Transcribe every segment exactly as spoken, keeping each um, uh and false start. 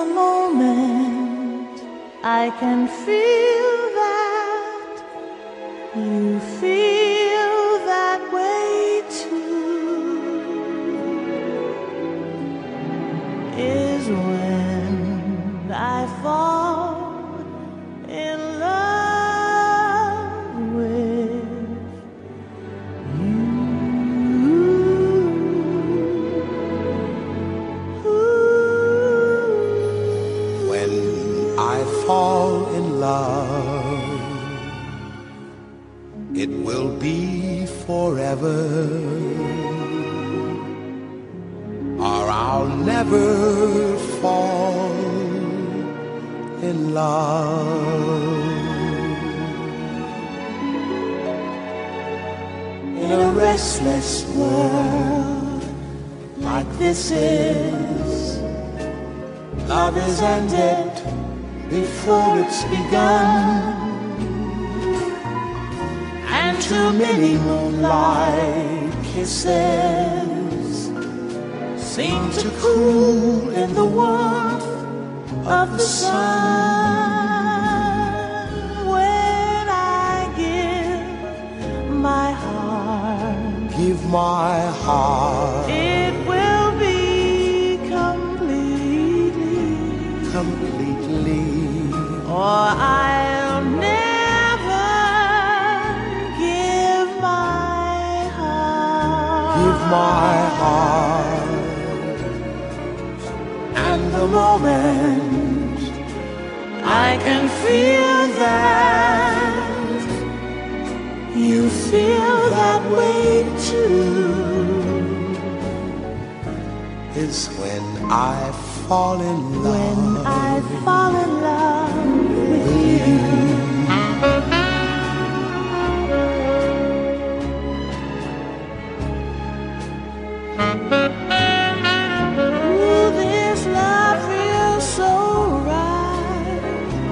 moment I can feel that you feel that way too, is when I fall in love with you. When I fall in love, it will be forever, or I'll never fall in love. In a restless world like this is, love is ended before it's begun, and too many moonlight kisses seem to cool in the warmth of the sun. When I give my heart, Give my heart it will be completely, completely, or I'll never give my heart. give my heart. And the moment I can feel that you feel that way too, Is when I fall in love. when I fall in love with you. Ooh, this love feels so right.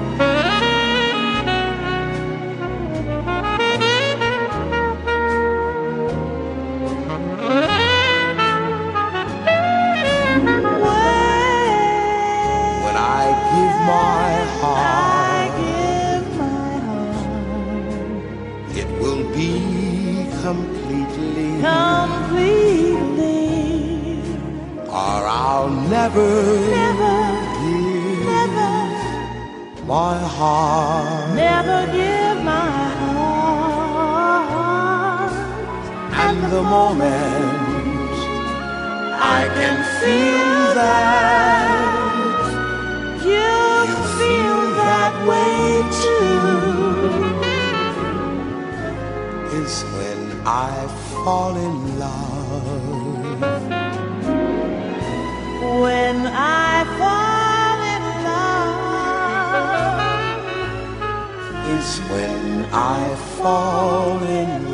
When I give my I heart, give my heart it will be completely, completely, or I'll never never, give never, my heart. never give my heart. And the moment I can feel that you feel that way too, is when I fall in love. when I fall in love. Is when I fall in